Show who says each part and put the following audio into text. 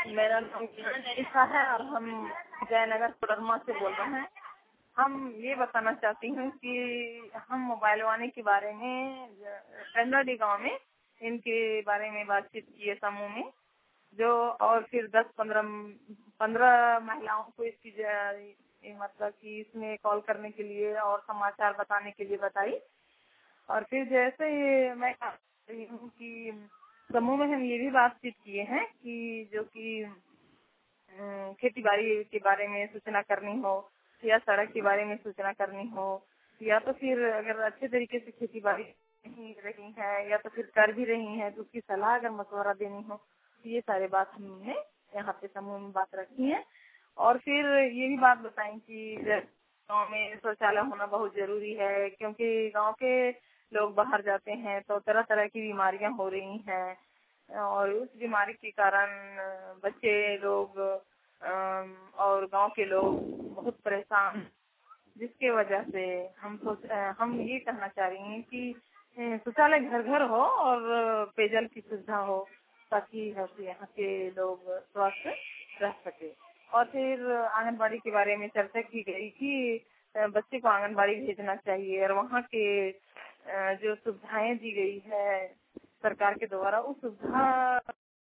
Speaker 1: मेरा नाम ईसा है और हम जयनगर कोडरमा से बोल रहे हैं। हम ये बताना चाहती हूँ कि हम मोबाइल वाले के बारे में पेंडाडी गांव में इनके बारे में बातचीत की है समूह में, जो और फिर 10-15 महिलाओं को इसकी मतलब कि इसमें कॉल करने के लिए और समाचार बताने के लिए बताई। और फिर जैसे मैं रही हूँ कि समूह में हम ये भी बातचीत किए हैं कि जो कि खेती बाड़ी के बारे में सूचना करनी हो या सड़क के बारे में सूचना करनी हो या तो फिर अगर अच्छे तरीके से खेती बाड़ी नहीं रही है या तो फिर कर भी रही है तो उसकी सलाह अगर मशवरा देनी हो, तो ये सारे बात हमने यहाँ पे समूह में बात रखी है। और फिर ये भी बात बताई कि गाँव में शौचालय होना बहुत जरूरी है, क्योंकि गाँव के लोग बाहर जाते हैं तो तरह तरह की बीमारियां हो रही हैं और उस बीमारी के कारण बच्चे लोग और गांव के लोग बहुत परेशान, जिसके वजह से हम ये कहना चाह रही हैं कि शौचालय घर घर हो और पेयजल की सुविधा हो ताकि यहाँ के लोग स्वस्थ रह सके। और फिर आंगनबाड़ी के बारे में चर्चा की गई कि बच्चे को आंगनबाड़ी भेजना चाहिए और वहाँ के जो सुविधाएं दी गई है सरकार के द्वारा उस सुविधा